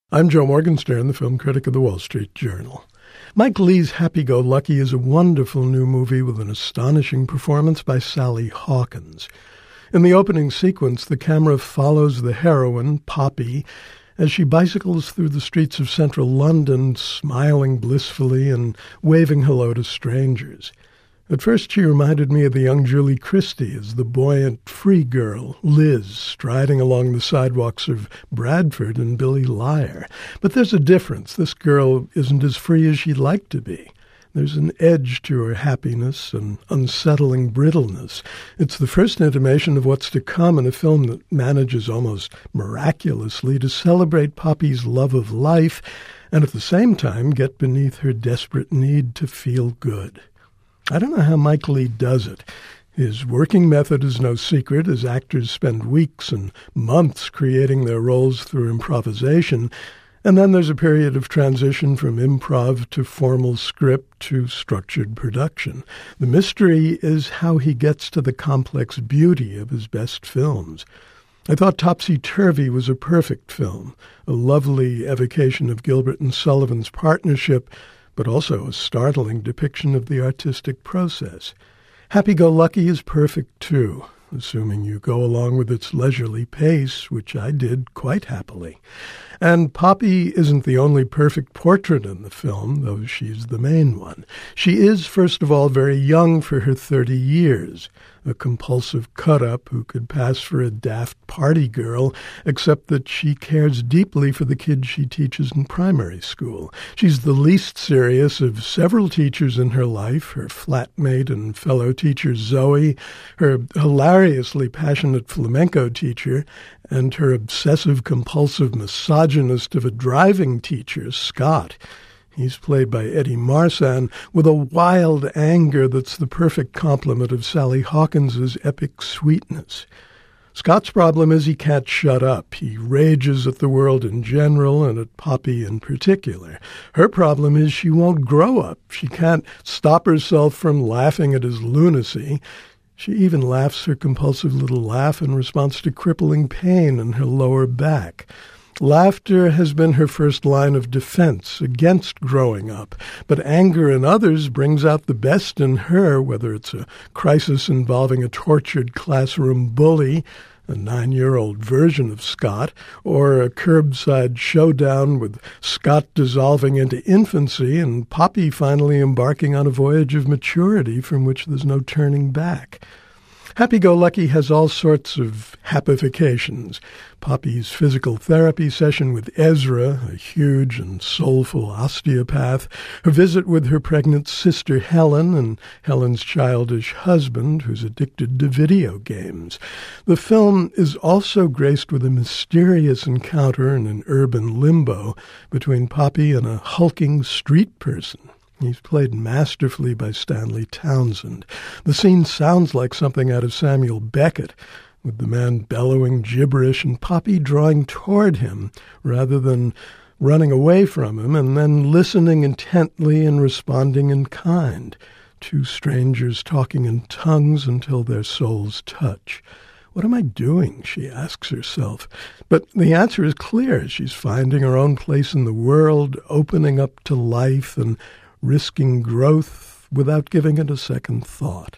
I'm Joe Morgenstern, the film critic of the Wall Street Journal. Mike Leigh's Happy-Go-Lucky is a wonderful new movie with an astonishing performance by Sally Hawkins. In the opening sequence, the camera follows the heroine, Poppy, as she bicycles through the streets of central London, smiling blissfully and waving hello to strangers. At first, she reminded me of the young Julie Christie as the buoyant, free girl, Liz, striding along the sidewalks of Bradford in Billy Liar. But there's a difference. This girl isn't as free as she'd like to be. There's an edge to her happiness, an unsettling brittleness. It's the first intimation of what's to come in a film that manages almost miraculously to celebrate Poppy's love of life and at the same time get beneath her desperate need to feel good. I don't know how Mike Leigh does it. His working method is no secret, as actors spend weeks and months creating their roles through improvisation, and then there's a period of transition from improv to formal script to structured production. The mystery is how he gets to the complex beauty of his best films. I thought Topsy-Turvy was a perfect film, a lovely evocation of Gilbert and Sullivan's partnership, but also a startling depiction of the artistic process. Happy-Go-Lucky is perfect too, assuming you go along with its leisurely pace, which I did quite happily. And Poppy isn't the only perfect portrait in the film, though she's the main one. She is, first of all, very young for her 30 years, a compulsive cut-up who could pass for a daft party girl, except that she cares deeply for the kids she teaches in primary school. She's the least serious of several teachers in her life, her flatmate and fellow teacher Zoe, her hilariously passionate flamenco teacher, and her obsessive-compulsive misogynist of a driving teacher, Scott. He's played by Eddie Marsan with a wild anger that's the perfect complement of Sally Hawkins's epic sweetness. Scott's problem is he can't shut up. He rages at the world in general and at Poppy in particular. Her problem is she won't grow up. She can't stop herself from laughing at his lunacy. She even laughs her compulsive little laugh in response to crippling pain in her lower back. Laughter has been her first line of defense against growing up, but anger in others brings out the best in her, whether it's a crisis involving a tortured classroom bully, a 9-year-old version of Scott, or a curbside showdown with Scott dissolving into infancy and Poppy finally embarking on a voyage of maturity from which there's no turning back. Happy-Go-Lucky has all sorts of happifications. Poppy's physical therapy session with Ezra, a huge and soulful osteopath, her visit with her pregnant sister Helen, and Helen's childish husband, who's addicted to video games. The film is also graced with a mysterious encounter in an urban limbo between Poppy and a hulking street person. He's played masterfully by Stanley Townsend. The scene sounds like something out of Samuel Beckett, with the man bellowing gibberish and Poppy drawing toward him rather than running away from him, and then listening intently and responding in kind. Two strangers talking in tongues until their souls touch. What am I doing, she asks herself. But the answer is clear. She's finding her own place in the world, opening up to life, and risking growth without giving it a second thought.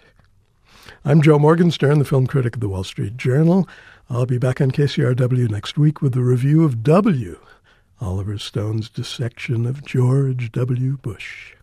I'm Joe Morgenstern, the film critic of the Wall Street Journal. I'll be back on KCRW next week with a review of W, Oliver Stone's dissection of George W. Bush.